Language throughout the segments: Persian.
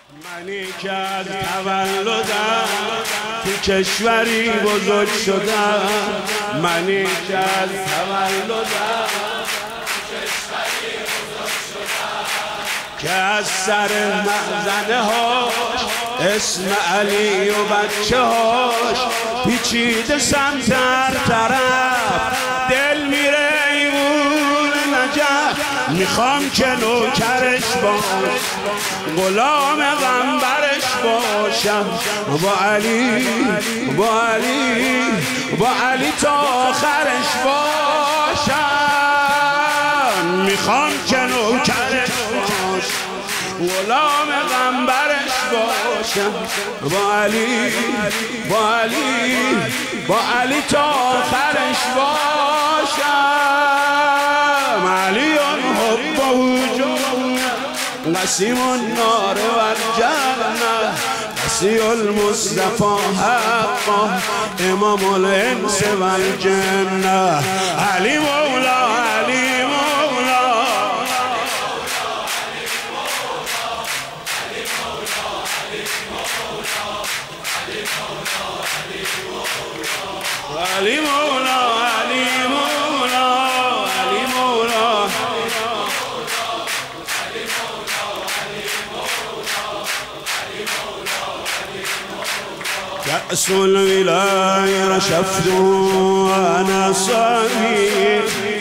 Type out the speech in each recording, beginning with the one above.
منی که از تولدم تو کشوری بزرگ شدم، منی که از تولدم که از سر مخزنه هاش اسم علی و بچه هاش پیچیده سمت هر طرف، دل میره ایمون نجف. میخوام که نوکرش باش، غلام غمبرش باشم، با علی با علی با علی تا آخرش باشم. میخوام که نوکرش باش، غلام غمبرش باشم، با علی با علی با علی تا آخرش باشم. علی حبه جنة قسیم النار و الجنة، وصی المصطفى حقا امام الانس و الجنة. علی مولا علی مولا علی مولا علی مولا علی مولا كأس الولاية رشفته وأنا صغير،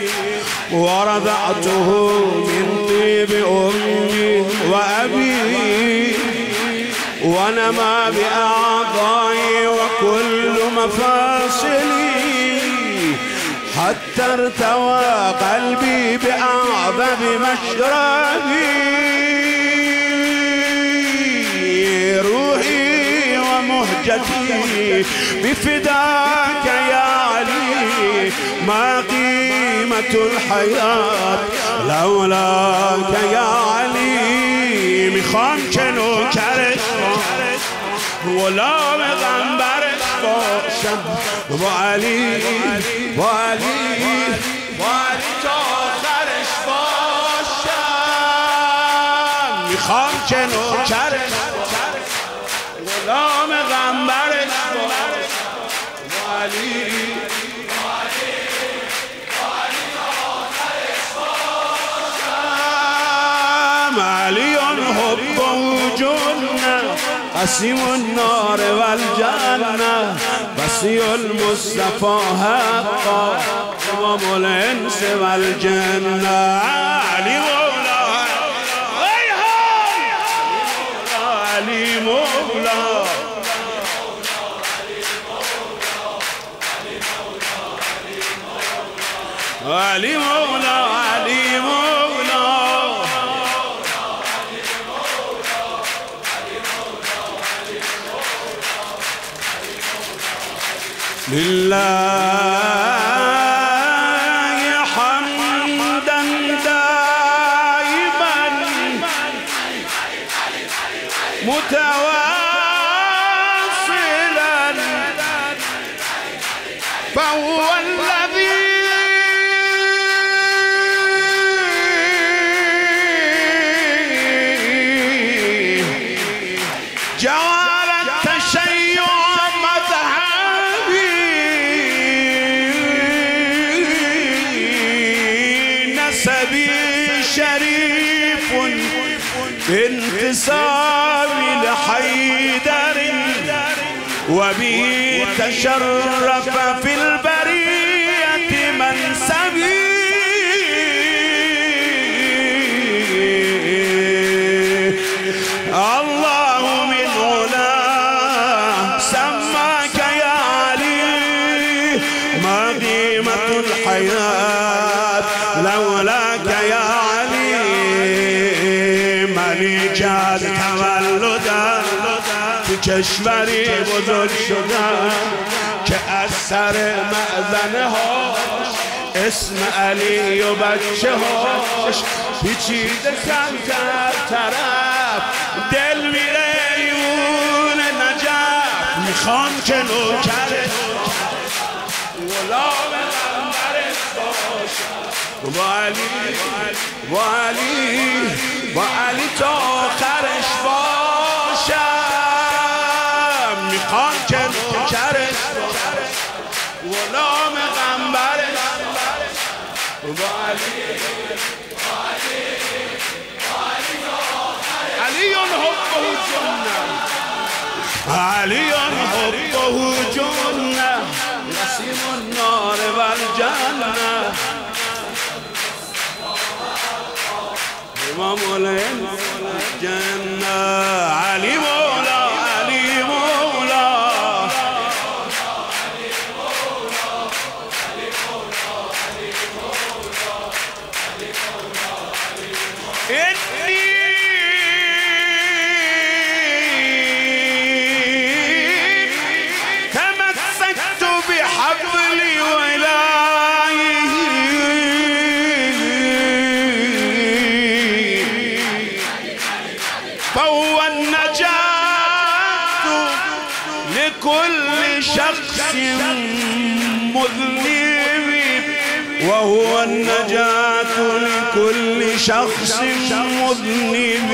ورضعته من طيب أمي وأبي، ونما بأعضائي وكل مفاصلي، حتى ارتوى قلبي بأعظم مشربي. روحي ومهجتي بفداك يا علي، ما قيمة الحياة لولاك يا علي. میخوام که نوکرش غلام غمبرش باشم، با علی با علی با علی تا آخرش باشم. میخوام که نوکرش غلام غمبرش باشم، با علی با علی با علی تا آخرش باشم. علی حبه جنة قسیم النار و الجنة، وصی المصطفى حقا امام الانس و الجنة. علی مولا علی مولا علی مولا علی مولا لله حمدا دائما متواصلا، فهو الذي جعل التشيع مذهبي، نسبي شريف بانتسابي لحيدر، وبه تشرف في البرية منسبي. الله من علاه سماك يا علي، ما قيمة الحياة لولاك يا علي. منی که از تولدم تو کشوری بزرگ شدم، که از سر مأذنه هاش اسم علی و بچه هاش پیچیده سمت هر طرف، دل میره ایمون نجف. میخوام که نوکرش غلام غمبرش باشم، با علی با علی با علی تا آخرش باشم. علي حبه جنة علي حبه جنة نسيم النار والجنة إمام الجنة علي مولا علي مولا إني تمسكت بحبل ولائه فهو النجاة لكل شخص مذنب وهو النجاة لكل شخص مذنب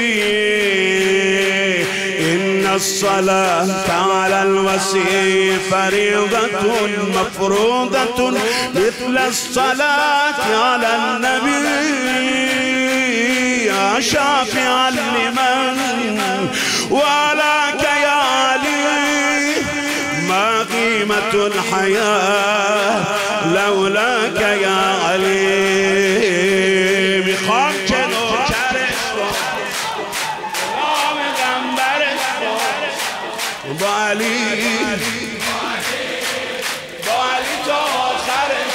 إن الصلاة على الوصي فريضة مفروضة مثل الصلاة على النبي يا شافعا لمن ولاك يا علي ما قيمة الحياة لولاك يا علي میخوام که نوکرش نام غمبرش با علی تا آخرش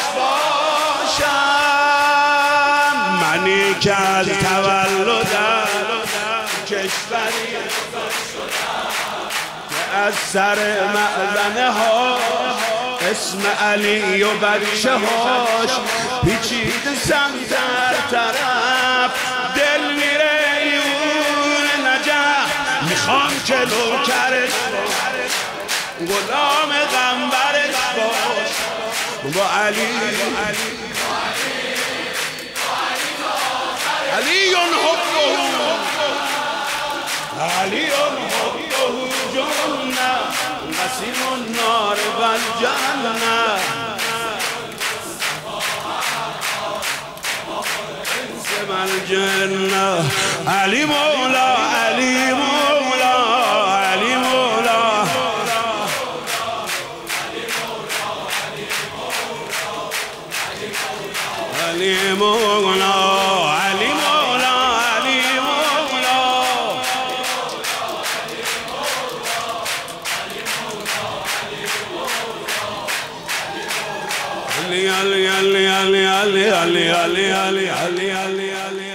باشم منی که از تولدم کشوری که از سر معدنه ها اسم علی و بچه هاش پیچیده سمت هر طرف دل میره ایون نجف میخوام که نوکرش غلام غمبرش باش با علی علی حبه علی حبه جنة نسيم النار والجنة اسم الجنة علي مولا علي مولا علي مولا علي مولا علي مولا علي علي علي علي علي علي علي علي علي علي